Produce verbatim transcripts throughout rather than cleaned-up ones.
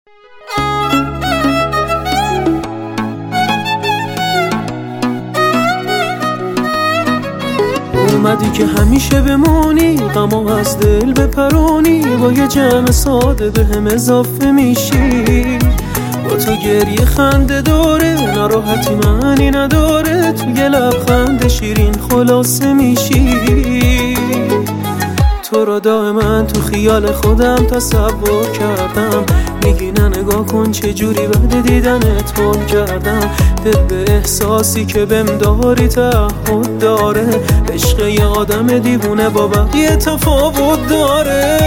اومدی که همیشه بمونی، غمو از دل بپرونی، با یه جمع ساده به هم اضافه میشی. با تو گریه خنده داره، ناراحتی معنی نداره، تو یه لبخند شیرین خلاصه میشی. تو را دائما تو خیال خودم تصور کردم، میگی نه نگاه کن چه جوری بعد دیدنت حال کردم. دل به احساسی که بهم داری تعهد داره، عشق یه آدم دیوونه با بقیه تفاوت داره.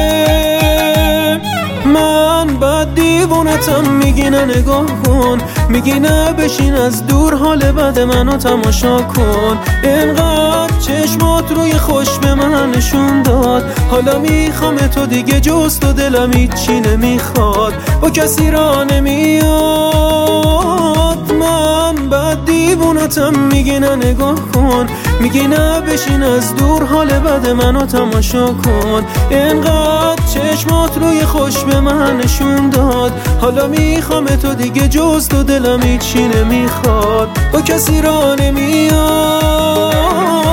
من بد دیوونتم، میگی نه نگاه کن، میگی نه بشین از دور حال بد منو تماشا کن. اینقدر چشمات روی خوش به من نشون داد، حالا میخوام تو دیگه جز تو دلم هیچی نمیخواد، با کسی را نمیاد. من بد دیوونتم، میگی نه نگاه کن، میگی نه بشین از دور حال بد منو تماشا کن. اینقدر چشمات روی خوش به من نشون داد، حالا میخوام تو دیگه جز تو دلم هیچی نمیخواد، با کسی را نمیاد.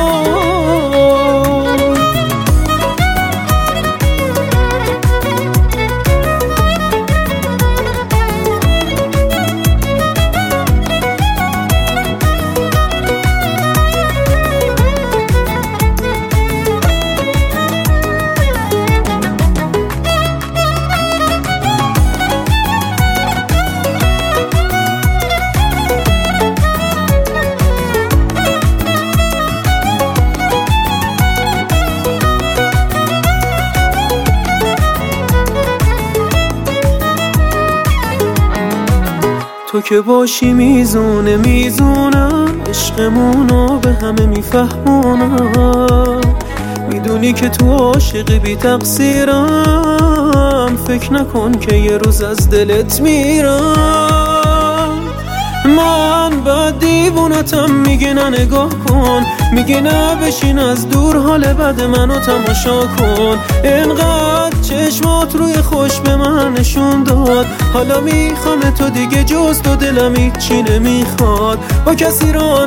تو که باشی میزونه میزونم، عشقمونو به همه میفهمونم. میدونی که تو عاشقی بی تقصیرم، فکر نکن که یه روز از دلت میرم. من بد دیوونتم، میگی نه نگاه کن، میگی نه بشین از دور حال بد منو تماشا کن. اینقدر چشمات روی خوش به من نشون داد، حالا میخوام تو دیگه جز تو دلم هیچی نمیخواد، با کسی را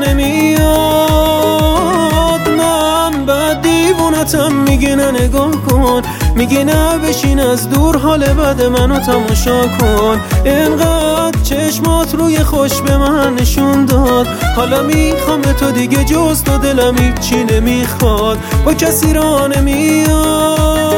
نمیاد. من بد دیوونتم، میگی نه نگاه کن، میگی نه بشین از دور حال بد منو تماشا کن. اینقدر چشمات روی خوش به من نشون داد، حالا میخوام تو دیگه جز تو دلم هیچی نمیخواد، با کسی را نمیاد.